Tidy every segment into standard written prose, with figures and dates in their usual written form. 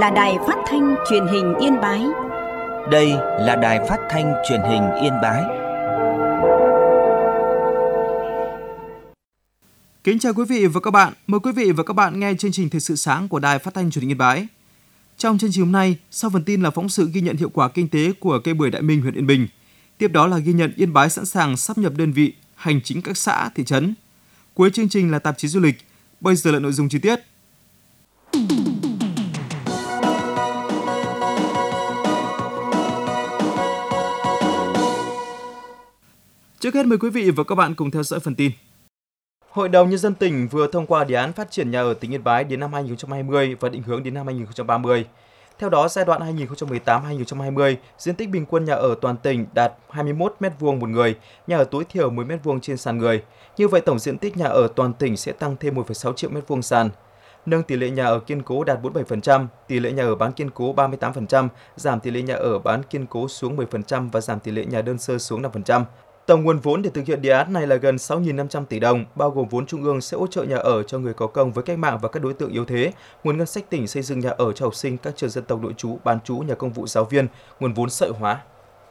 là Đài Phát thanh Truyền hình Yên Bái. Đây là Đài Phát thanh Truyền hình Yên Bái. Kính chào quý vị và các bạn. Mời quý vị và các bạn nghe chương trình Thời sự sáng của Đài Phát thanh Truyền hình Yên Bái. Trong chương trình hôm nay, sau phần tin là phóng sự ghi nhận hiệu quả kinh tế của cây bưởi Đại Minh, huyện Yên Bình. Tiếp đó là ghi nhận Yên Bái sẵn sàng sáp nhập đơn vị hành chính các xã, thị trấn. Cuối chương trình là tạp chí du lịch. Bây giờ là nội dung chi tiết. Trước hết mời quý vị và các bạn cùng theo dõi phần tin. Hội đồng Nhân dân tỉnh vừa thông qua đề án phát triển nhà ở tỉnh Yên Bái đến năm 2020 và định hướng đến năm 2030. Theo đó, giai đoạn 2018-2020, diện tích bình quân nhà ở toàn tỉnh đạt 21 m2 một người, nhà ở tối thiểu 10 m2 trên sàn người. Như vậy, tổng diện tích nhà ở toàn tỉnh sẽ tăng thêm 1,6 triệu m2 sàn. Nâng tỷ lệ nhà ở kiên cố đạt 47%, tỷ lệ nhà ở bán kiên cố 38%, giảm tỷ lệ nhà ở bán kiên cố xuống 10% và giảm tỷ lệ nhà đơn sơ xuống 5%. Tổng nguồn vốn để thực hiện đề án này là gần 6.500 tỷ đồng, bao gồm vốn trung ương sẽ hỗ trợ nhà ở cho người có công với cách mạng và các đối tượng yếu thế, nguồn ngân sách tỉnh xây dựng nhà ở cho học sinh các trường dân tộc nội trú, bán trú, nhà công vụ giáo viên, nguồn vốn xã hội hóa.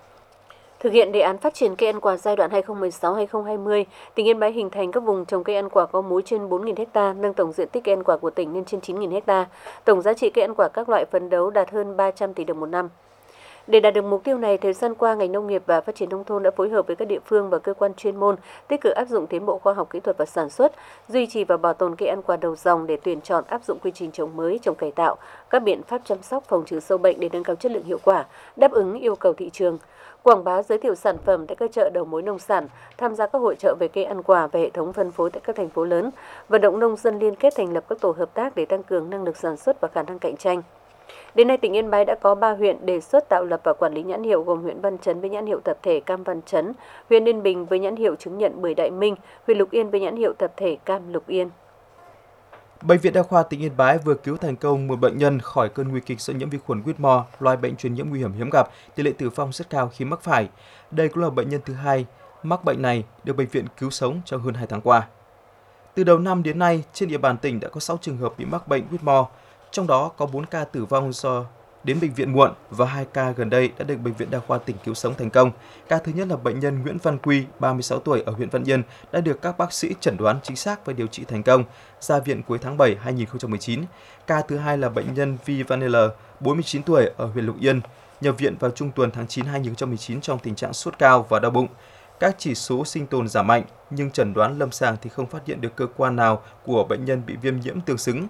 Thực hiện đề án phát triển cây ăn quả giai đoạn 2016-2020, tỉnh Yên Bái hình thành các vùng trồng cây ăn quả có múi trên 4.000 ha, nâng tổng diện tích cây ăn quả của tỉnh lên trên 9.000 ha. Tổng giá trị cây ăn quả các loại phấn đấu đạt hơn 300 tỷ đồng một năm. Để đạt được mục tiêu này, thời gian qua, ngành nông nghiệp và phát triển nông thôn đã phối hợp với các địa phương và cơ quan chuyên môn tích cực áp dụng tiến bộ khoa học kỹ thuật và sản xuất, duy trì và bảo tồn cây ăn quả đầu dòng để tuyển chọn áp dụng quy trình trồng mới, trồng cải tạo, các biện pháp chăm sóc phòng trừ sâu bệnh để nâng cao chất lượng hiệu quả, đáp ứng yêu cầu thị trường. Quảng bá giới thiệu sản phẩm tại các chợ đầu mối nông sản, tham gia các hội chợ về cây ăn quả và hệ thống phân phối tại các thành phố lớn, vận động nông dân liên kết thành lập các tổ hợp tác để tăng cường năng lực sản xuất và khả năng cạnh tranh. Đến nay, tỉnh Yên Bái đã có 3 huyện đề xuất tạo lập và quản lý nhãn hiệu gồm huyện Văn Chấn với nhãn hiệu tập thể Cam Văn Chấn, huyện Yên Bình với nhãn hiệu chứng nhận Bưởi Đại Minh, huyện Lục Yên với nhãn hiệu tập thể Cam Lục Yên. Bệnh viện Đa khoa tỉnh Yên Bái vừa cứu thành công một bệnh nhân khỏi cơn nguy kịch do nhiễm vi khuẩn Whitmore, loài bệnh truyền nhiễm nguy hiểm hiếm gặp, tỷ lệ tử vong rất cao khi mắc phải. Đây cũng là bệnh nhân thứ hai mắc bệnh này được bệnh viện cứu sống trong hơn 2 tháng qua. Từ đầu năm đến nay, trên địa bàn tỉnh đã có 6 trường hợp bị mắc bệnh Whitmore, trong đó có 4 ca tử vong do đến bệnh viện muộn và 2 ca gần đây đã được Bệnh viện Đa khoa tỉnh cứu sống thành công. Ca thứ nhất là bệnh nhân Nguyễn Văn Quy, 36 tuổi ở huyện Văn Yên, đã được các bác sĩ chẩn đoán chính xác và điều trị thành công, ra viện cuối tháng 7 2019. Ca thứ hai là bệnh nhân Vi Văn L, 49 tuổi ở huyện Lục Yên, nhập viện vào trung tuần tháng 9 2019 trong tình trạng sốt cao và đau bụng. Các chỉ số sinh tồn giảm mạnh, nhưng chẩn đoán lâm sàng thì không phát hiện được cơ quan nào của bệnh nhân bị viêm nhiễm tương xứng.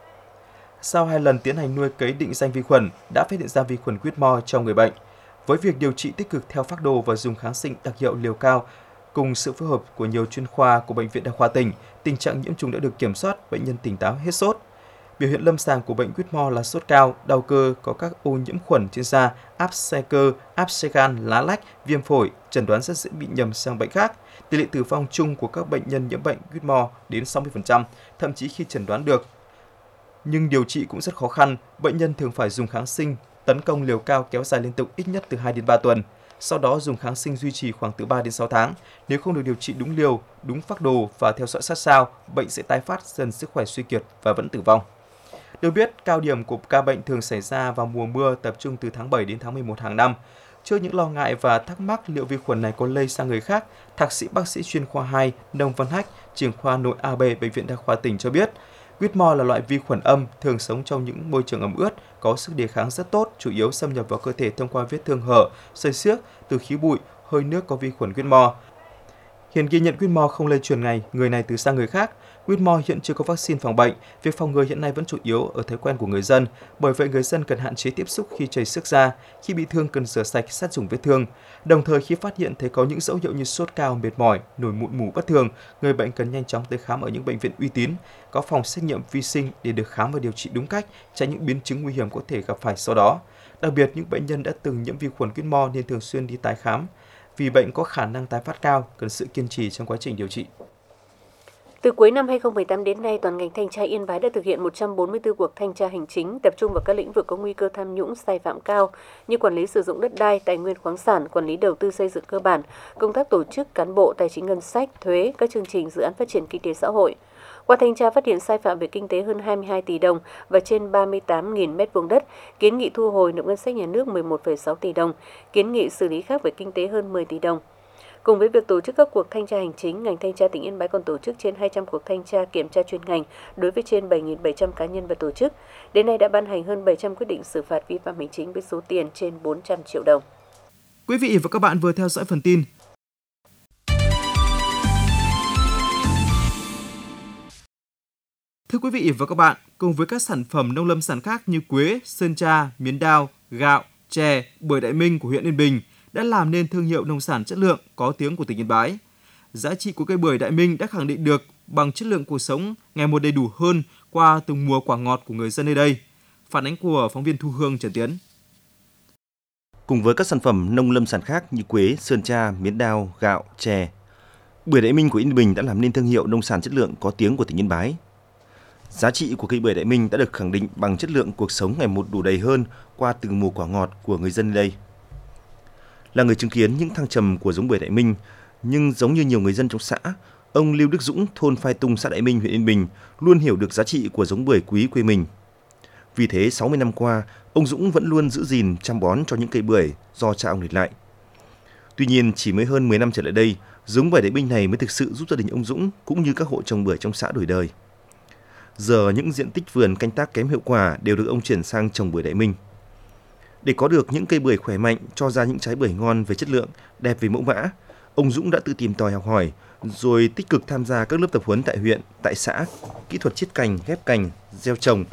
Sau 2 lần tiến hành nuôi cấy định danh vi khuẩn, đã phát hiện ra vi khuẩn Whitmore trong người bệnh. Với việc điều trị tích cực theo phác đồ và dùng kháng sinh đặc hiệu liều cao, cùng sự phối hợp của nhiều chuyên khoa của Bệnh viện Đa khoa tỉnh, tình trạng nhiễm trùng đã được kiểm soát, bệnh nhân tỉnh táo hết sốt. Biểu hiện lâm sàng của bệnh Whitmore là sốt cao, đau cơ, có các ô nhiễm khuẩn trên da, áp xe cơ, áp xe gan, lá lách, viêm phổi, chẩn đoán rất dễ bị nhầm sang bệnh khác. Tỷ lệ tử vong chung của các bệnh nhân nhiễm bệnh Whitmore đến 60%, thậm chí khi chẩn đoán được. Nhưng điều trị cũng rất khó khăn, bệnh nhân thường phải dùng kháng sinh, tấn công liều cao kéo dài liên tục ít nhất từ 2 đến 3 tuần. Sau đó dùng kháng sinh duy trì khoảng từ 3 đến 6 tháng. Nếu không được điều trị đúng liều, đúng phác đồ và theo dõi sát sao, bệnh sẽ tái phát dần sức khỏe suy kiệt và vẫn tử vong. Được biết, cao điểm của ca bệnh thường xảy ra vào mùa mưa tập trung từ tháng 7 đến tháng 11 hàng năm. Trước những lo ngại và thắc mắc liệu vi khuẩn này có lây sang người khác, Thạc sĩ bác sĩ chuyên khoa 2 Nông Văn Hách, trưởng khoa nội AB Bệnh viện Đa khoa tỉnh cho biết, Whitmore là loại vi khuẩn âm thường sống trong những môi trường ẩm ướt, có sức đề kháng rất tốt, chủ yếu xâm nhập vào cơ thể thông qua vết thương hở, xơi xước, từ khí bụi, hơi nước có vi khuẩn Whitmore. Hiện ghi nhận Whitmore không lây truyền người này từ sang người khác. Whitmore hiện chưa có vaccine phòng bệnh, việc phòng ngừa hiện nay vẫn chủ yếu ở thói quen của người dân, bởi vậy người dân cần hạn chế tiếp xúc khi chảy xước da, khi bị thương cần rửa sạch, sát trùng vết thương. Đồng thời khi phát hiện thấy có những dấu hiệu như sốt cao, mệt mỏi, nổi mụn mủ bất thường, người bệnh cần nhanh chóng tới khám ở những bệnh viện uy tín, có phòng xét nghiệm vi sinh để được khám và điều trị đúng cách, tránh những biến chứng nguy hiểm có thể gặp phải sau đó. Đặc biệt những bệnh nhân đã từng nhiễm vi khuẩn Whitmore nên thường xuyên đi tái khám, vì bệnh có khả năng tái phát cao, cần sự kiên trì trong quá trình điều trị. Từ cuối năm 2018 đến nay, toàn ngành thanh tra Yên Bái đã thực hiện 144 cuộc thanh tra hành chính, tập trung vào các lĩnh vực có nguy cơ tham nhũng, sai phạm cao như quản lý sử dụng đất đai, tài nguyên khoáng sản, quản lý đầu tư xây dựng cơ bản, công tác tổ chức cán bộ, tài chính ngân sách, thuế, các chương trình dự án phát triển kinh tế xã hội. Qua thanh tra phát hiện sai phạm về kinh tế hơn 22 tỷ đồng và trên 38.000 m2 đất, kiến nghị thu hồi nộp ngân sách nhà nước 11,6 tỷ đồng, kiến nghị xử lý khác về kinh tế hơn 10 tỷ đồng. Cùng với việc tổ chức các cuộc thanh tra hành chính, ngành thanh tra tỉnh Yên Bái còn tổ chức trên 200 cuộc thanh tra kiểm tra chuyên ngành đối với trên 7.700 cá nhân và tổ chức. Đến nay đã ban hành hơn 700 quyết định xử phạt vi phạm hành chính với số tiền trên 400 triệu đồng. Quý vị và các bạn vừa theo dõi phần tin. Thưa quý vị và các bạn, cùng với các sản phẩm nông lâm sản khác như quế, sơn tra, miến đao, gạo, chè, bưởi Đại Minh của huyện Yên Bình đã làm nên thương hiệu nông sản chất lượng có tiếng của tỉnh Yên Bái. Giá trị của cây bưởi Đại Minh đã khẳng định được bằng chất lượng cuộc sống ngày một đầy đủ hơn qua từng mùa quả ngọt của người dân nơi đây. Phản ánh của phóng viên Thu Hương, Trần Tiến. Cùng với các sản phẩm nông lâm sản khác như quế, sơn tra, miến đao, gạo, chè, bưởi Đại Minh của Yên Bình đã làm nên thương hiệu nông sản chất lượng có tiếng của tỉnh Yên Bái. Giá trị của cây bưởi Đại Minh đã được khẳng định bằng chất lượng cuộc sống ngày một đủ đầy hơn qua từng mùa quả ngọt của người dân nơi đây. Là người chứng kiến những thăng trầm của giống bưởi Đại Minh, nhưng giống như nhiều người dân trong xã, ông Lưu Đức Dũng, thôn Phai Tung, xã Đại Minh, huyện Yên Bình luôn hiểu được giá trị của giống bưởi quý quê mình. Vì thế, 60 năm qua, ông Dũng vẫn luôn giữ gìn chăm bón cho những cây bưởi do cha ông để lại. Tuy nhiên, chỉ mới hơn 10 năm trở lại đây, giống bưởi Đại Minh này mới thực sự giúp gia đình ông Dũng cũng như các hộ trồng bưởi trong xã đổi đời. Giờ những diện tích vườn canh tác kém hiệu quả đều được ông chuyển sang trồng bưởi Đại Minh. Để có được những cây bưởi khỏe mạnh, cho ra những trái bưởi ngon về chất lượng, đẹp về mẫu mã, ông Dũng đã tự tìm tòi học hỏi, rồi tích cực tham gia các lớp tập huấn tại huyện, tại xã, kỹ thuật chiết cành, ghép cành, gieo trồng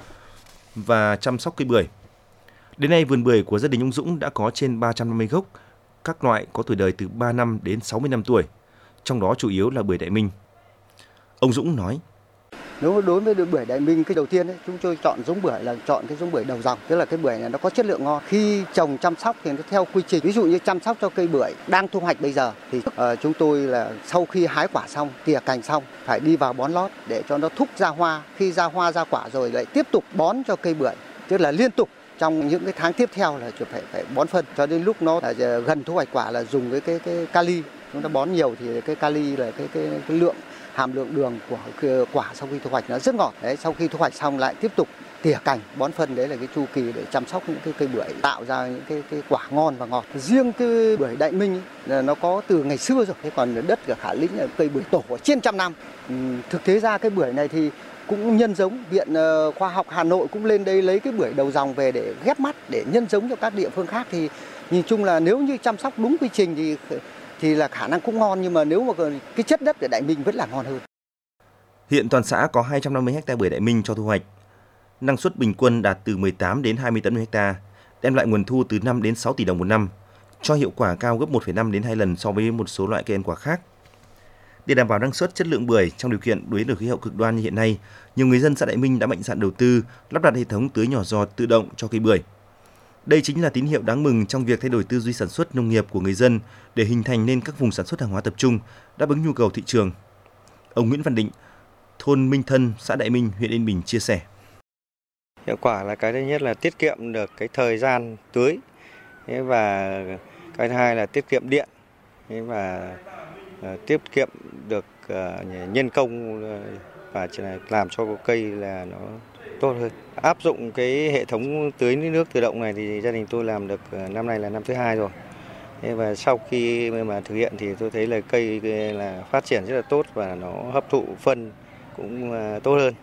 và chăm sóc cây bưởi. Đến nay, vườn bưởi của gia đình ông Dũng đã có trên 350 gốc, các loại có tuổi đời từ 3 năm đến 60 năm tuổi, trong đó chủ yếu là bưởi Đại Minh. Ông Dũng nói: Nếu đối với bưởi Đại Minh, cái đầu tiên ấy, chúng tôi chọn giống bưởi là chọn cái giống bưởi đầu dòng, tức là cái bưởi này nó có chất lượng ngon. Khi trồng chăm sóc thì nó theo quy trình, ví dụ như chăm sóc cho cây bưởi đang thu hoạch bây giờ thì chúng tôi là sau khi hái quả xong, tỉa cành xong phải đi vào bón lót để cho nó thúc ra hoa. Khi ra hoa ra quả rồi lại tiếp tục bón cho cây bưởi, tức là liên tục trong những cái tháng tiếp theo là phải bón phân cho đến lúc nó gần thu hoạch quả là dùng cái kali. Chúng ta bón nhiều thì cái kali là cái lượng hàm lượng đường của quả sau khi thu hoạch nó rất ngọt. Đấy, sau khi thu hoạch xong lại tiếp tục tỉa cành, bón phân, đấy là cái chu kỳ để chăm sóc những cái cây bưởi tạo ra những cái quả ngon và ngọt. Riêng cái bưởi Đại Minh ấy, là nó có từ ngày xưa rồi, thế còn đất của Khả Lĩnh là cây bưởi tổ trên trăm năm. Thực tế ra cái bưởi này thì cũng nhân giống, Viện Khoa học Hà Nội cũng lên đây lấy cái bưởi đầu dòng về để ghép mắt để nhân giống cho các địa phương khác, thì nhìn chung là nếu như chăm sóc đúng quy trình thì là khả năng cũng ngon, nhưng mà nếu mà cái chất đất ở Đại Minh vẫn là ngon hơn. Hiện toàn xã có 250 ha bưởi Đại Minh cho thu hoạch. Năng suất bình quân đạt từ 18 đến 20 tấn một ha, đem lại nguồn thu từ 5 đến 6 tỷ đồng một năm, cho hiệu quả cao gấp 1,5 đến 2 lần so với một số loại cây ăn quả khác. Để đảm bảo năng suất, chất lượng bưởi trong điều kiện đối với khí hậu cực đoan như hiện nay, nhiều người dân xã Đại Minh đã mạnh dạn đầu tư lắp đặt hệ thống tưới nhỏ giọt tự động cho cây bưởi. Đây chính là tín hiệu đáng mừng trong việc thay đổi tư duy sản xuất nông nghiệp của người dân để hình thành nên các vùng sản xuất hàng hóa tập trung, đáp ứng nhu cầu thị trường. Ông Nguyễn Văn Định, thôn Minh Thân, xã Đại Minh, huyện Yên Bình chia sẻ. Hiệu quả là cái thứ nhất là tiết kiệm được cái thời gian tưới, và cái thứ hai là tiết kiệm điện, và tiết kiệm được nhân công và làm cho cây là nó tốt hơn. Áp dụng cái hệ thống tưới nước tự động này thì gia đình tôi làm được năm nay là năm thứ 2 rồi. Và sau khi mà thực hiện thì tôi thấy là cây là phát triển rất là tốt và nó hấp thụ phân cũng tốt hơn.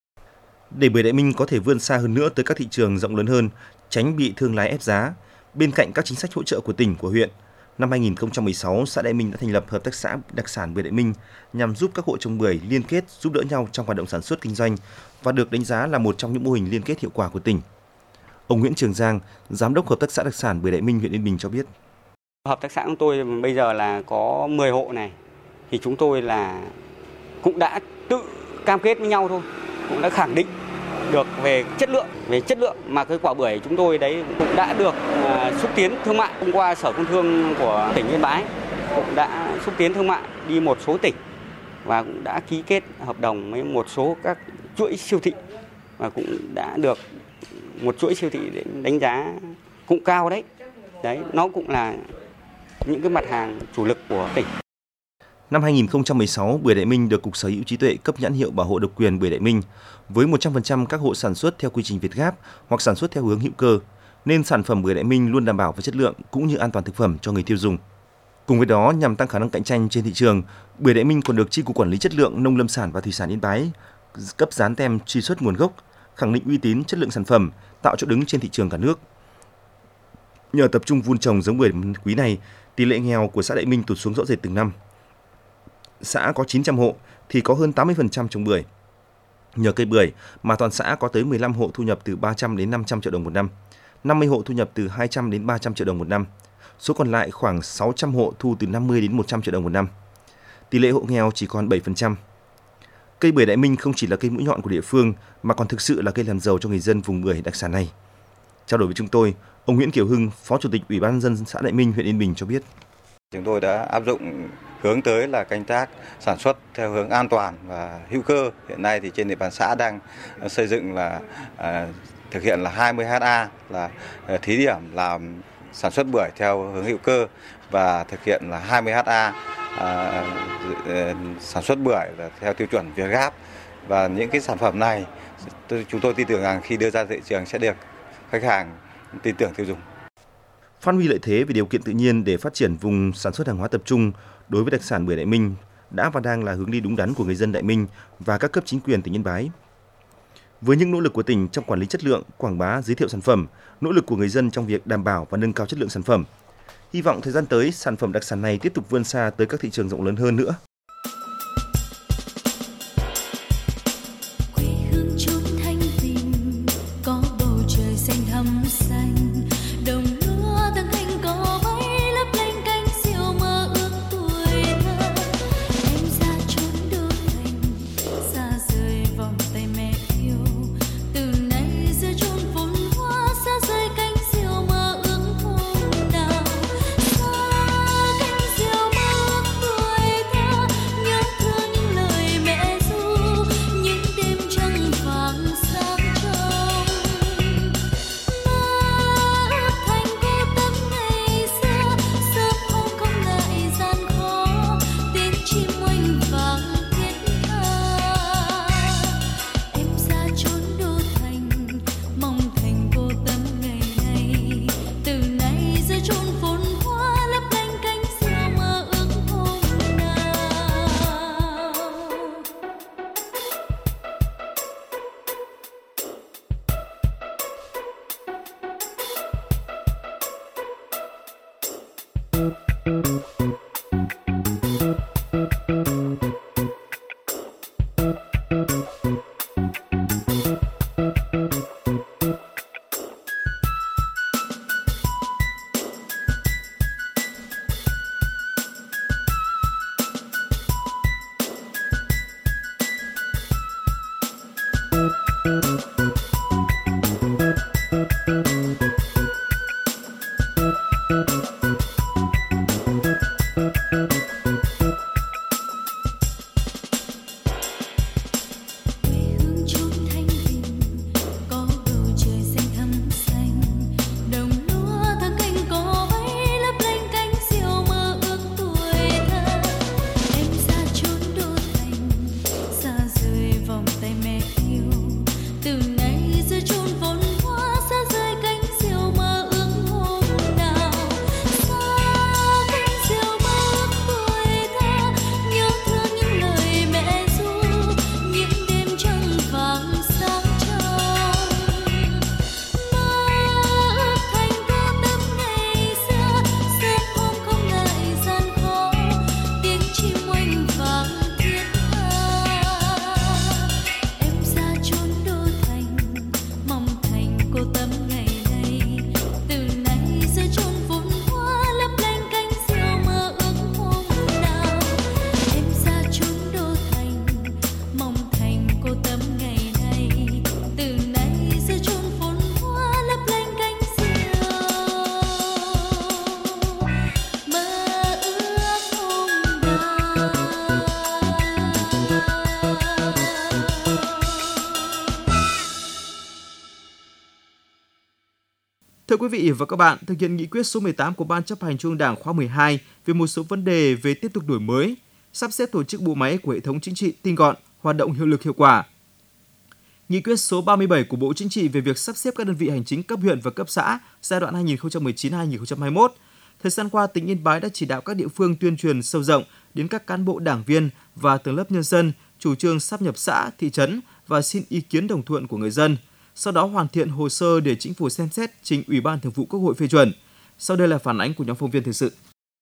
Để bưởi Đại Minh có thể vươn xa hơn nữa tới các thị trường rộng lớn hơn, tránh bị thương lái ép giá, bên cạnh các chính sách hỗ trợ của tỉnh, của huyện, năm 2016, xã Đại Minh đã thành lập hợp tác xã đặc sản bưởi Đại Minh nhằm giúp các hộ trồng bưởi liên kết, giúp đỡ nhau trong hoạt động sản xuất kinh doanh và được đánh giá là một trong những mô hình liên kết hiệu quả của tỉnh. Ông Nguyễn Trường Giang, giám đốc hợp tác xã đặc sản bưởi Đại Minh, huyện Yên Bình cho biết: Hợp tác xã của tôi bây giờ là có 10 hộ này, thì chúng tôi là cũng đã tự cam kết với nhau thôi, cũng đã khẳng định được về chất lượng mà cái quả bưởi chúng tôi đấy cũng đã được xúc tiến thương mại. Hôm qua Sở Công Thương của tỉnh Yên Bái cũng đã xúc tiến thương mại đi một số tỉnh và cũng đã ký kết hợp đồng với một số các chuỗi siêu thị, và cũng đã được một chuỗi siêu thị đánh giá cũng cao đấy. Đấy, nó cũng là những cái mặt hàng chủ lực của tỉnh. Năm 2016, bưởi Đại Minh được Cục Sở hữu trí tuệ cấp nhãn hiệu bảo hộ độc quyền bưởi Đại Minh với 100% các hộ sản xuất theo quy trình Việt Gáp hoặc sản xuất theo hướng hữu cơ, nên sản phẩm bưởi Đại Minh luôn đảm bảo về chất lượng cũng như an toàn thực phẩm cho người tiêu dùng. Cùng với đó, nhằm tăng khả năng cạnh tranh trên thị trường, bưởi Đại Minh còn được Chi cục Quản lý chất lượng Nông lâm sản và Thủy sản Yên Bái cấp dán tem truy xuất nguồn gốc, khẳng định uy tín chất lượng sản phẩm, tạo chỗ đứng trên thị trường cả nước. Nhờ tập trung vun trồng giống bưởi quý này, tỷ lệ nghèo của xã Đại Minh tụt xuống rõ rệt từng năm. Xã có 900 hộ thì có hơn 80% trồng bưởi. Nhờ cây bưởi mà toàn xã có tới 15 hộ thu nhập từ 300 đến 500 triệu đồng một năm, 50 hộ thu nhập từ 200 đến 300 triệu đồng một năm. Số còn lại khoảng 600 hộ thu từ 50 đến 100 triệu đồng một năm. Tỷ lệ hộ nghèo chỉ còn 7%. Cây bưởi Đại Minh không chỉ là cây mũi nhọn của địa phương mà còn thực sự là cây làm giàu cho người dân vùng bưởi đặc sản này. Trao đổi với chúng tôi, ông Nguyễn Kiều Hưng, Phó Chủ tịch Ủy ban nhân dân xã Đại Minh, huyện Yên Bình cho biết. Chúng tôi đã áp dụng hướng tới là canh tác sản xuất theo hướng an toàn và hữu cơ. Hiện nay thì trên địa bàn xã đang xây dựng là thực hiện là 20 ha là thí điểm làm sản xuất bưởi theo hướng hữu cơ và thực hiện là 20 ha sản xuất bưởi là theo tiêu chuẩn Việt Gáp. Và những cái sản phẩm này chúng tôi tin tưởng rằng khi đưa ra thị trường sẽ được khách hàng tin tưởng tiêu dùng. Phát huy lợi thế về điều kiện tự nhiên để phát triển vùng sản xuất hàng hóa tập trung đối với đặc sản bưởi Đại Minh đã và đang là hướng đi đúng đắn của người dân Đại Minh và các cấp chính quyền tỉnh Yên Bái. Với những nỗ lực của tỉnh trong quản lý chất lượng, quảng bá, giới thiệu sản phẩm, nỗ lực của người dân trong việc đảm bảo và nâng cao chất lượng sản phẩm, hy vọng thời gian tới sản phẩm đặc sản này tiếp tục vươn xa tới các thị trường rộng lớn hơn nữa. Thưa quý vị và các bạn, thực hiện nghị quyết số 18 của Ban Chấp hành Trung ương Đảng khóa 12 về một số vấn đề về tiếp tục đổi mới, sắp xếp tổ chức bộ máy của hệ thống chính trị tinh gọn, hoạt động hiệu lực hiệu quả. Nghị quyết số 37 của Bộ Chính trị về việc sắp xếp các đơn vị hành chính cấp huyện và cấp xã giai đoạn 2019-2021. Thời gian qua, tỉnh Yên Bái đã chỉ đạo các địa phương tuyên truyền sâu rộng đến các cán bộ đảng viên và tầng lớp nhân dân chủ trương sáp nhập xã, thị trấn và xin ý kiến đồng thuận của người dân. Sau đó hoàn thiện hồ sơ để Chính phủ xem xét trình Ủy ban Thường vụ Quốc hội phê chuẩn. Sau đây là phản ánh của nhóm phóng viên thời sự.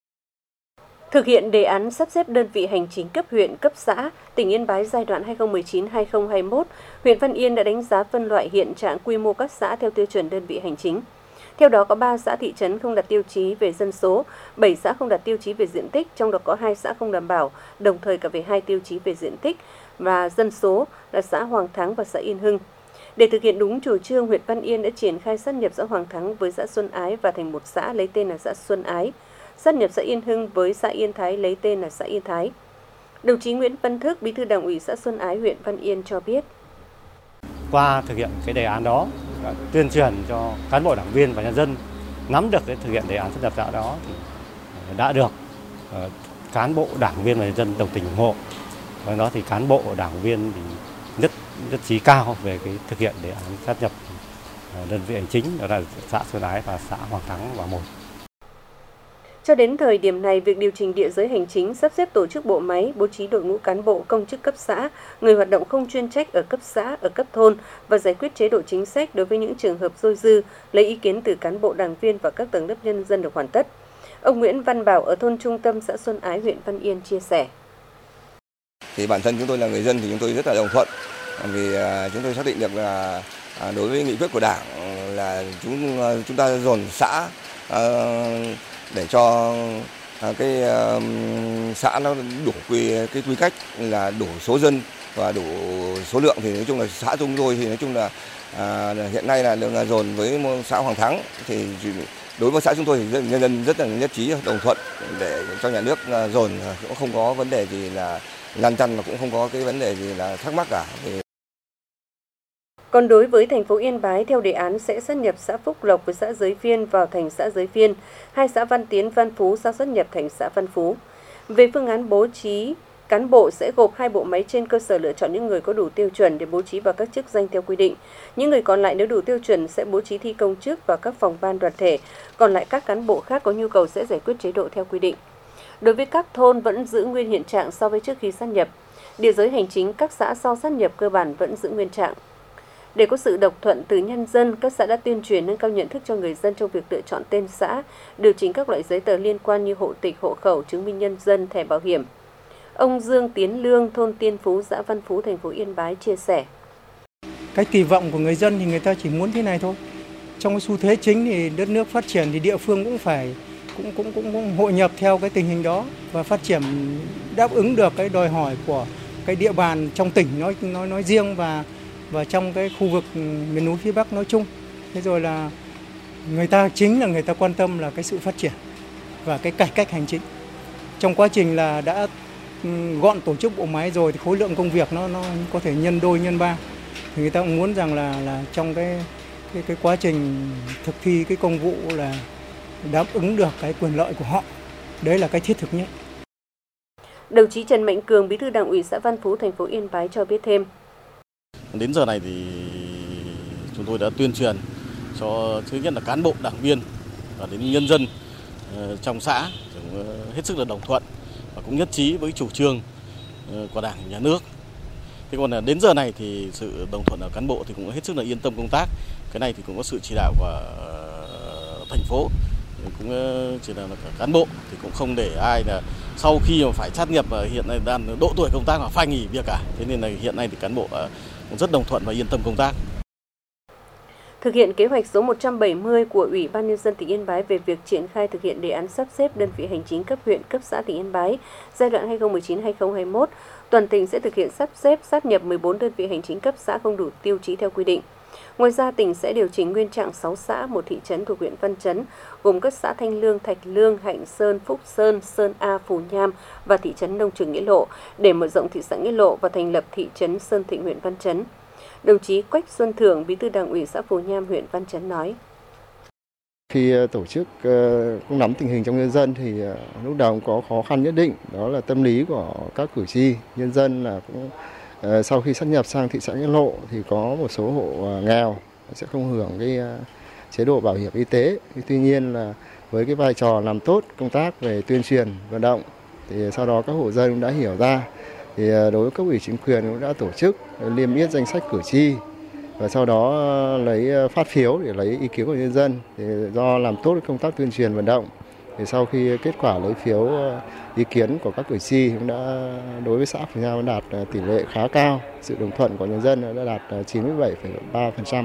Thực hiện đề án sắp xếp đơn vị hành chính cấp huyện, cấp xã, tỉnh Yên Bái giai đoạn 2019-2021, huyện Văn Yên đã đánh giá phân loại hiện trạng quy mô các xã theo tiêu chuẩn đơn vị hành chính. Theo đó có 3 xã thị trấn không đạt tiêu chí về dân số, 7 xã không đạt tiêu chí về diện tích, trong đó có 2 xã không đảm bảo, đồng thời cả về 2 tiêu chí về diện tích và dân số là xã Hoàng Thắng và xã Yên Hưng. Để thực hiện đúng chủ trương, huyện Văn Yên đã triển khai sáp nhập xã Hoàng Thắng với xã Xuân Ái và thành một xã lấy tên là xã Xuân Ái, sáp nhập xã Yên Hưng với xã Yên Thái lấy tên là xã Yên Thái. Đồng chí Nguyễn Văn Thức, Bí thư Đảng ủy xã Xuân Ái, huyện Văn Yên cho biết. Qua thực hiện cái đề án đó, tuyên truyền cho cán bộ đảng viên và nhân dân nắm được cái thực hiện đề án sáp nhập xã đó thì đã được cán bộ đảng viên và nhân dân đồng tình ủng hộ. Và đó thì cán bộ đảng viên thì nhất trí cao về cái thực hiện đề án sáp nhập đơn vị hành chính, đó là xã Xuân Ái và xã Hoàng Thắng vào một. Cho đến thời điểm này, việc điều chỉnh địa giới hành chính, sắp xếp tổ chức bộ máy, bố trí đội ngũ cán bộ công chức cấp xã, người hoạt động không chuyên trách ở cấp xã, ở cấp thôn và giải quyết chế độ chính sách đối với những trường hợp dôi dư, lấy ý kiến từ cán bộ đảng viên và các tầng lớp nhân dân được hoàn tất. Ông Nguyễn Văn Bảo ở thôn Trung Tâm, xã Xuân Ái, huyện Văn Yên chia sẻ. Thì bản thân chúng tôi là người dân thì chúng tôi rất là đồng thuận, vì chúng tôi xác định được là đối với nghị quyết của Đảng là chúng ta dồn xã để cho cái xã nó đủ quy cách là đủ số dân và đủ số lượng, thì nói chung là xã chúng tôi thì nói chung là hiện nay là được dồn với xã Hoàng Thắng, thì đối với xã chúng tôi thì nhân dân rất là nhất trí đồng thuận để cho nhà nước dồn, cũng không có vấn đề gì là lăn tăn và cũng không có cái vấn đề gì là thắc mắc cả. Còn đối với thành phố Yên Bái, theo đề án sẽ sáp nhập xã Phúc Lộc với xã Giới Phiên vào thành xã Giới Phiên, 2 xã Văn Tiến, Văn Phú sau sáp nhập thành xã Văn Phú. Về phương án bố trí cán bộ sẽ gộp 2 bộ máy trên cơ sở lựa chọn những người có đủ tiêu chuẩn để bố trí vào các chức danh theo quy định. Những người còn lại nếu đủ tiêu chuẩn sẽ bố trí thi công chức vào các phòng ban đoàn thể, còn lại các cán bộ khác có nhu cầu sẽ giải quyết chế độ theo quy định. Đối với các thôn vẫn giữ nguyên hiện trạng so với trước khi sáp nhập. Địa giới hành chính các xã sau sáp nhập cơ bản vẫn giữ nguyên trạng. Để có sự đồng thuận từ nhân dân, các xã đã tuyên truyền nâng cao nhận thức cho người dân trong việc lựa chọn tên xã, điều chỉnh các loại giấy tờ liên quan như hộ tịch, hộ khẩu, chứng minh nhân dân, thẻ bảo hiểm. Ông Dương Tiến Lương, thôn Tiên Phú, xã Văn Phú, thành phố Yên Bái chia sẻ. Cái kỳ vọng của người dân thì người ta chỉ muốn thế này thôi. Trong cái xu thế chính thì đất nước phát triển thì địa phương cũng phải cũng hội nhập theo cái tình hình đó và phát triển đáp ứng được cái đòi hỏi của cái địa bàn trong tỉnh nói riêng và trong cái khu vực miền núi phía Bắc nói chung. Thế rồi là người ta quan tâm là cái sự phát triển và cái cải cách hành chính. Trong quá trình là đã gọn tổ chức bộ máy rồi thì khối lượng công việc nó có thể nhân đôi nhân ba. Thì người ta cũng muốn rằng là trong cái quá trình thực thi cái công vụ là đáp ứng được cái quyền lợi của họ. Đấy là cái thiết thực nhất. Đồng chí Trần Mạnh Cường, Bí thư Đảng ủy xã Văn Phú, thành phố Yên Bái cho biết thêm. Đến giờ này thì chúng tôi đã tuyên truyền cho thứ nhất là cán bộ đảng viên và đến nhân dân trong xã hết sức là đồng thuận và cũng nhất trí với chủ trương của Đảng, nhà nước. Thế còn đến giờ này thì sự đồng thuận ở cán bộ thì cũng hết sức là yên tâm công tác. Cái này thì cũng có sự chỉ đạo của thành phố, cũng chỉ là cán bộ thì cũng không để ai là sau khi mà phải sát nhập hiện nay đang độ tuổi công tác mà phải nghỉ việc cả. Thế nên là hiện nay thì cán bộ cũng rất đồng thuận và yên tâm công tác. Thực hiện kế hoạch số 170 của Ủy ban Nhân dân tỉnh Yên Bái về việc triển khai thực hiện đề án sắp xếp đơn vị hành chính cấp huyện, cấp xã tỉnh Yên Bái giai đoạn 2019-2021, toàn tỉnh sẽ thực hiện sắp xếp sáp nhập 14 đơn vị hành chính cấp xã không đủ tiêu chí theo quy định. Ngoài ra, tỉnh sẽ điều chỉnh nguyên trạng 6 xã, 1 thị trấn thuộc huyện Văn Chấn, gồm các xã Thanh Lương, Thạch Lương, Hạnh Sơn, Phúc Sơn, Sơn A, Phù Nham và thị trấn Nông Trường Nghĩa Lộ để mở rộng thị xã Nghĩa Lộ và thành lập thị trấn Sơn Thịnh, huyện Văn Chấn. Đồng chí Quách Xuân Thưởng, Bí thư Đảng ủy xã Phù Nham, huyện Văn Chấn nói: Khi tổ chức cũng nắm tình hình trong nhân dân thì lúc đầu cũng có khó khăn nhất định, đó là tâm lý của các cử tri, nhân dân là cũng sau khi sát nhập sang thị xã Nghĩa Lộ thì có một số hộ nghèo sẽ không hưởng cái chế độ bảo hiểm y tế. Tuy nhiên là với cái vai trò làm tốt công tác về tuyên truyền vận động thì sau đó các hộ dân cũng đã hiểu ra, thì đối với cấp ủy chính quyền cũng đã tổ chức niêm yết danh sách cử tri và sau đó lấy phát phiếu để lấy ý kiến của nhân dân. Thì do làm tốt công tác tuyên truyền vận động thì sau khi kết quả lấy phiếu ý kiến của các cử tri cũng đã đối với xã Phường Giao đạt tỷ lệ khá cao, sự đồng thuận của nhân dân đã đạt 97,3%.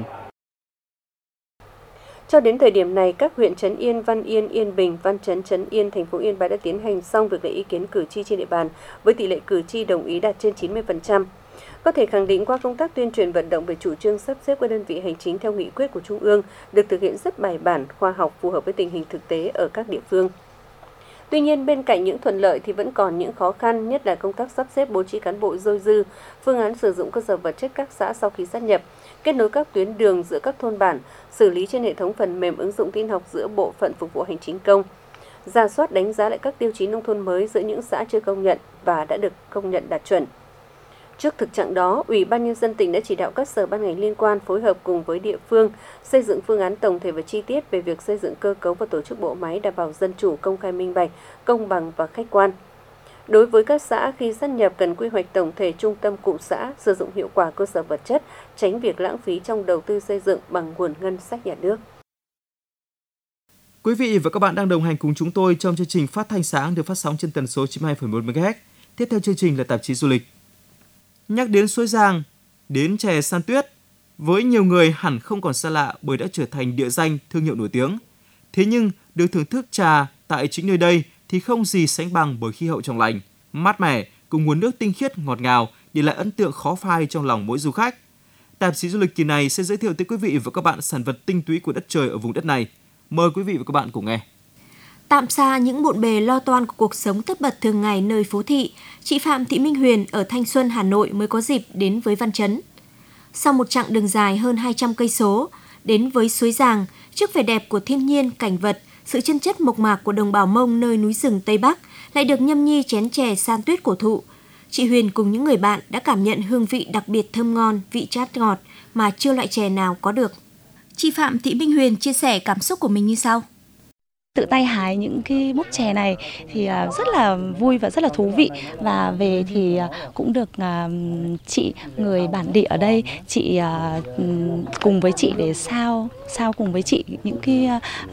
Cho đến thời điểm này, các huyện Trấn Yên, Văn Yên, Yên Bình, Văn Chấn, Trấn Yên, thành phố Yên Bái đã tiến hành xong việc lấy ý kiến cử tri trên địa bàn với tỷ lệ cử tri đồng ý đạt trên 90%. Có thể khẳng định qua công tác tuyên truyền vận động về chủ trương sắp xếp các đơn vị hành chính theo nghị quyết của Trung ương được thực hiện rất bài bản, khoa học, phù hợp với tình hình thực tế ở các địa phương. Tuy nhiên, bên cạnh những thuận lợi thì vẫn còn những khó khăn, nhất là công tác sắp xếp bố trí cán bộ dôi dư, phương án sử dụng cơ sở vật chất các xã sau khi sát nhập, kết nối các tuyến đường giữa các thôn bản, xử lý trên hệ thống phần mềm ứng dụng tin học giữa bộ phận phục vụ hành chính công, rà soát đánh giá lại các tiêu chí nông thôn mới giữa những xã chưa công nhận và đã được công nhận đạt chuẩn. Trước thực trạng đó, Ủy ban Nhân dân tỉnh đã chỉ đạo các sở ban ngành liên quan phối hợp cùng với địa phương xây dựng phương án tổng thể và chi tiết về việc xây dựng cơ cấu và tổ chức bộ máy đảm bảo dân chủ, công khai minh bạch, công bằng và khách quan. Đối với các xã khi sát nhập cần quy hoạch tổng thể trung tâm cụm xã, sử dụng hiệu quả cơ sở vật chất, tránh việc lãng phí trong đầu tư xây dựng bằng nguồn ngân sách nhà nước. Quý vị và các bạn đang đồng hành cùng chúng tôi trong chương trình Phát thanh sáng được phát sóng trên tần số 92,1 MHz. Tiếp theo chương trình là tạp chí du lịch. Nhắc đến suối Giang, đến chè San Tuyết, với nhiều người hẳn không còn xa lạ bởi đã trở thành địa danh thương hiệu nổi tiếng. Thế nhưng được thưởng thức trà tại chính nơi đây thì không gì sánh bằng bởi khí hậu trong lành, mát mẻ cùng nguồn nước tinh khiết ngọt ngào để lại ấn tượng khó phai trong lòng mỗi du khách. Tạp chí du lịch kỳ này sẽ giới thiệu tới quý vị và các bạn sản vật tinh túy của đất trời ở vùng đất này. Mời quý vị và các bạn cùng nghe. Tạm xa những bộn bề lo toan của cuộc sống tất bật thường ngày nơi phố thị, chị Phạm Thị Minh Huyền ở Thanh Xuân, Hà Nội mới có dịp đến với Văn Chấn. Sau một chặng đường dài hơn 200 cây số, đến với suối Giang, trước vẻ đẹp của thiên nhiên, cảnh vật, sự chân chất mộc mạc của đồng bào Mông nơi núi rừng Tây Bắc lại được nhâm nhi chén chè San Tuyết cổ thụ. Chị Huyền cùng những người bạn đã cảm nhận hương vị đặc biệt thơm ngon, vị chát ngọt mà chưa loại chè nào có được. Chị Phạm Thị Minh Huyền chia sẻ cảm xúc của mình như sau. Tự tay hái những cái búp chè này thì rất là vui và rất là thú vị, và về thì cũng được chị người bản địa ở đây, chị cùng với chị để sao cùng với chị những cái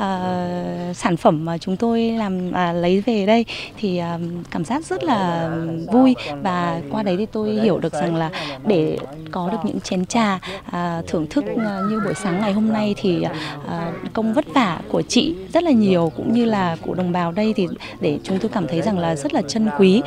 sản phẩm mà chúng tôi làm lấy về đây thì cảm giác rất là vui, và qua đấy thì tôi hiểu được rằng là để có được những chén trà thưởng thức như buổi sáng ngày hôm nay thì công vất vả của chị rất là nhiều, cũng như là của đồng bào đây thì để chúng tôi cảm thấy rằng là rất là trân quý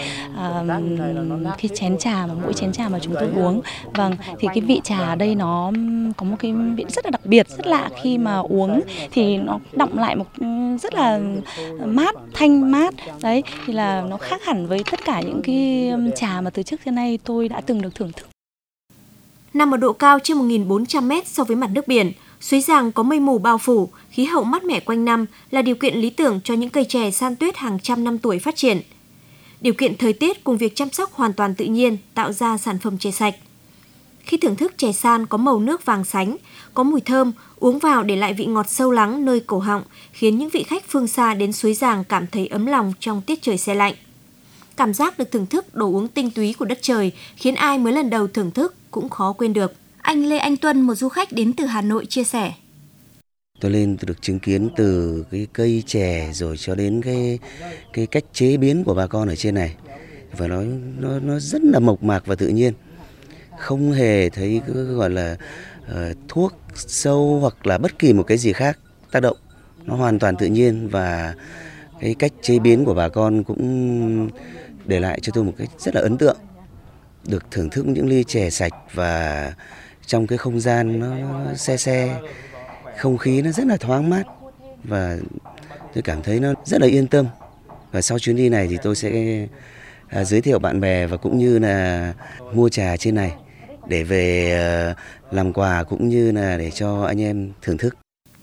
cái chén trà, mỗi chén trà mà chúng tôi uống. Vâng, thì cái vị trà ở đây nó có một cái vị rất là đặc biệt, rất lạ, khi mà uống thì nó đọng lại một rất là mát, thanh mát. Đấy, thì là nó khác hẳn với tất cả những cái trà mà từ trước đến nay tôi đã từng được thưởng thức. Nằm ở độ cao trên 1.400 m so với mặt nước biển, suối Giang có mây mù bao phủ, khí hậu mát mẻ quanh năm là điều kiện lý tưởng cho những cây chè San Tuyết hàng trăm năm tuổi phát triển. Điều kiện thời tiết cùng việc chăm sóc hoàn toàn tự nhiên tạo ra sản phẩm chè sạch. Khi thưởng thức chè san có màu nước vàng sánh, có mùi thơm, uống vào để lại vị ngọt sâu lắng nơi cổ họng, khiến những vị khách phương xa đến suối Giang cảm thấy ấm lòng trong tiết trời se lạnh. Cảm giác được thưởng thức đồ uống tinh túy của đất trời khiến ai mới lần đầu thưởng thức cũng khó quên được. Anh Lê Anh Tuân, một du khách đến từ Hà Nội chia sẻ. Tôi được chứng kiến từ cái cây chè rồi cho đến cái cách chế biến của bà con ở trên này, và nó rất là mộc mạc và tự nhiên, không hề thấy gọi là thuốc sâu hoặc là bất kỳ một cái gì khác tác động, nó hoàn toàn tự nhiên, và cái cách chế biến của bà con cũng để lại cho tôi một cái rất là ấn tượng. Được thưởng thức những ly chè sạch và trong cái không gian nó se, không khí nó rất là thoáng mát, và tôi cảm thấy nó rất là yên tâm. Và sau chuyến đi này thì tôi sẽ giới thiệu bạn bè và cũng như là mua trà trên này để về làm quà cũng như là để cho anh em thưởng thức.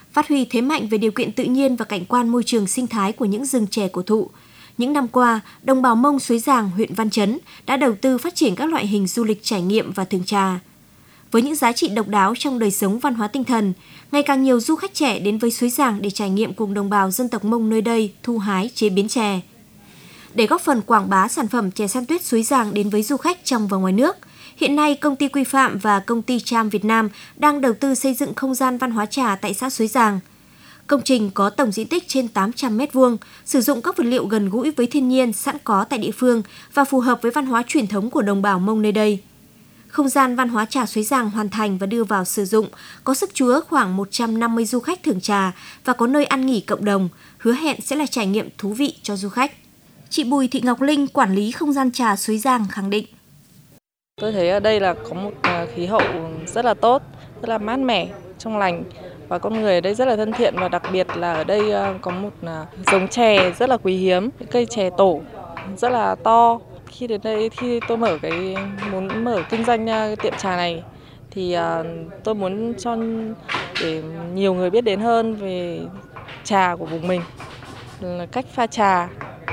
Phát huy thế mạnh về điều kiện tự nhiên và cảnh quan môi trường sinh thái của những rừng chè cổ thụ, những năm qua, đồng bào Mông Suối Giàng, huyện Văn Chấn đã đầu tư phát triển các loại hình du lịch trải nghiệm và thưởng trà. Với những giá trị độc đáo trong đời sống văn hóa tinh thần, ngày càng nhiều du khách trẻ đến với Suối Giàng để trải nghiệm cùng đồng bào dân tộc Mông nơi đây thu hái, chế biến chè. Để góp phần quảng bá sản phẩm chè san tuyết Suối Giàng đến với du khách trong và ngoài nước, hiện nay công ty Quy Phạm và công ty Tram Việt Nam đang đầu tư xây dựng không gian văn hóa trà tại xã Suối Giàng. Công trình có tổng diện tích trên 800 m2, sử dụng các vật liệu gần gũi với thiên nhiên sẵn có tại địa phương và phù hợp với văn hóa truyền thống của đồng bào Mông nơi đây. Không gian văn hóa trà Suối Giàng hoàn thành và đưa vào sử dụng, có sức chứa khoảng 150 du khách thưởng trà và có nơi ăn nghỉ cộng đồng, hứa hẹn sẽ là trải nghiệm thú vị cho du khách. Chị Bùi Thị Ngọc Linh, quản lý không gian trà Suối Giàng khẳng định. Tôi thấy ở đây là có một khí hậu rất là tốt, rất là mát mẻ, trong lành. Và con người ở đây rất là thân thiện và đặc biệt là ở đây có một giống chè rất là quý hiếm, cây chè tổ rất là to. Khi đến đây, khi tôi muốn mở kinh doanh tiệm trà này thì tôi muốn cho để nhiều người biết đến hơn về trà của vùng mình, cách pha trà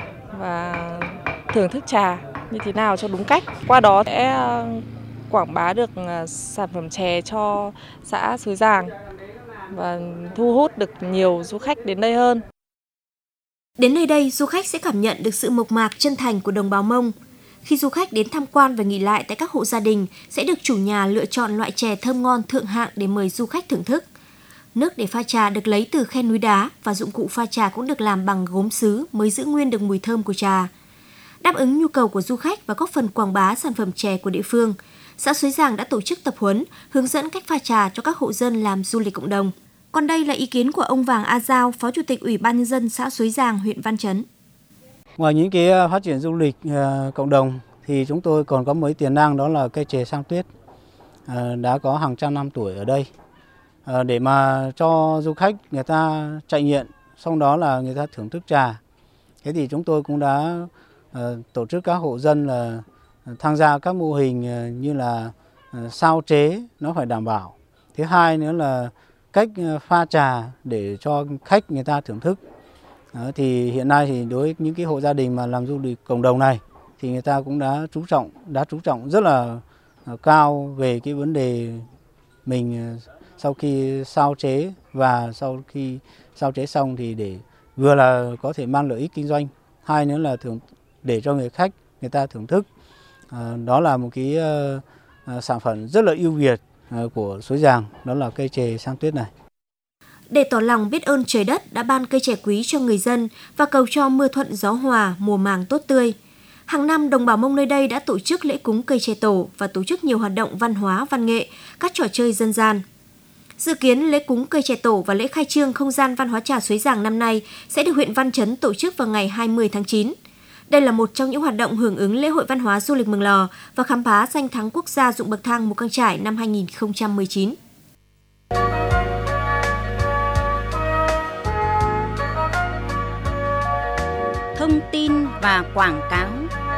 và thưởng thức trà như thế nào cho đúng cách. Qua đó sẽ quảng bá được sản phẩm chè cho xã Suối Giàng và thu hút được nhiều du khách đến đây hơn. Đến nơi đây, du khách sẽ cảm nhận được sự mộc mạc chân thành của đồng bào Mông. Khi du khách đến tham quan và nghỉ lại tại các hộ gia đình, sẽ được chủ nhà lựa chọn loại chè thơm ngon thượng hạng để mời du khách thưởng thức. Nước để pha trà được lấy từ khe núi đá và dụng cụ pha trà cũng được làm bằng gốm sứ mới giữ nguyên được mùi thơm của trà. Đáp ứng nhu cầu của du khách và góp phần quảng bá sản phẩm chè của địa phương, xã Suối Giàng đã tổ chức tập huấn, hướng dẫn cách pha trà cho các hộ dân làm du lịch cộng đồng. Còn đây là ý kiến của ông Vàng A Giao, Phó Chủ tịch Ủy ban Nhân dân xã Suối Giàng, huyện Văn Chấn. Ngoài những cái phát triển du lịch cộng đồng thì chúng tôi còn có mấy tiềm năng, đó là cây chè san tuyết đã có hàng trăm năm tuổi ở đây. Để mà cho du khách người ta trải nghiệm, xong đó là người ta thưởng thức trà. Thế thì chúng tôi cũng đã tổ chức các hộ dân là tham gia các mô hình như là sao chế nó phải đảm bảo. Thứ hai nữa là cách pha trà để cho khách người ta thưởng thức. Thì hiện nay thì đối với những cái hộ gia đình mà làm du lịch cộng đồng này thì người ta cũng đã chú trọng rất là cao về cái vấn đề mình sau khi sao chế và sau khi sao chế xong thì để vừa là có thể mang lợi ích kinh doanh, hai nữa là để cho người khách người ta thưởng thức. Đó là một cái sản phẩm rất là ưu việt của Suối Giàng, đó là cây chè san tuyết này. Để tỏ lòng biết ơn trời đất đã ban cây chè quý cho người dân và cầu cho mưa thuận gió hòa, mùa màng tốt tươi, hàng năm đồng bào Mông nơi đây đã tổ chức lễ cúng cây chè tổ và tổ chức nhiều hoạt động văn hóa, văn nghệ, các trò chơi dân gian. Dự kiến lễ cúng cây chè tổ và lễ khai trương không gian văn hóa trà Suối Giàng năm nay sẽ được huyện Văn Chấn tổ chức vào ngày 20 tháng 9. Đây là một trong những hoạt động hưởng ứng lễ hội văn hóa du lịch Mường Lò và khám phá danh thắng quốc gia ruộng bậc thang Mù Căng Chải năm 2019. Thông tin và quảng cáo.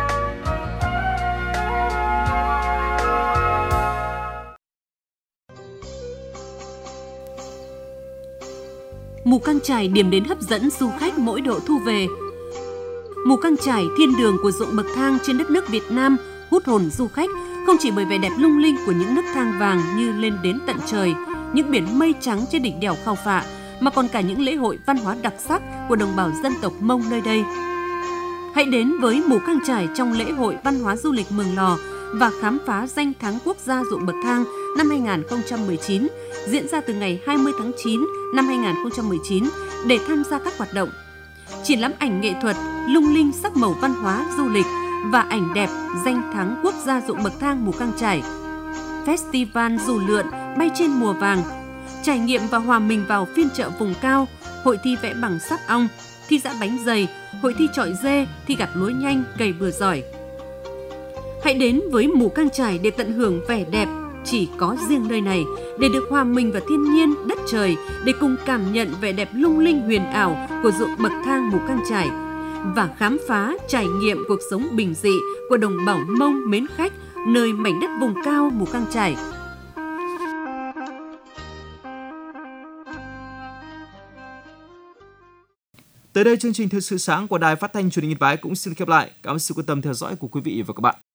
Mù Căng Chải điểm đến hấp dẫn du khách mỗi độ thu về. Mù Căng Chải, thiên đường của ruộng bậc thang trên đất nước Việt Nam, hút hồn du khách không chỉ bởi vẻ đẹp lung linh của những nấc thang vàng như lên đến tận trời, những biển mây trắng trên đỉnh đèo Khao Phạ, mà còn cả những lễ hội văn hóa đặc sắc của đồng bào dân tộc Mông nơi đây. Hãy đến với Mù Căng Chải trong lễ hội văn hóa du lịch Mường Lò và khám phá danh thắng quốc gia ruộng bậc thang năm 2019 diễn ra từ ngày 20 tháng 9 năm 2019 để tham gia các hoạt động triển lãm ảnh nghệ thuật lung linh sắc màu văn hóa du lịch và ảnh đẹp danh thắng quốc gia ruộng bậc thang Mù Căng Chải, festival dù lượn bay trên mùa vàng, trải nghiệm và hòa mình vào phiên chợ vùng cao, hội thi vẽ bằng sáp ong, thi giã bánh dày, hội thi chọi dê, thi gặt lúa nhanh, cày bừa giỏi. Hãy đến với Mù Căng Chải để tận hưởng vẻ đẹp chỉ có riêng nơi này, để được hòa mình vào thiên nhiên, đất trời, để cùng cảm nhận vẻ đẹp lung linh huyền ảo của ruộng bậc thang Mù Căng Chải và khám phá trải nghiệm cuộc sống bình dị của đồng bào Mông mến khách nơi mảnh đất vùng cao Mù Căng Chải. Tới đây chương trình Thời sự sáng của Đài Phát thanh Truyền hình Yên Bái cũng xin khép lại. Cảm ơn sự quan tâm theo dõi của quý vị và các bạn.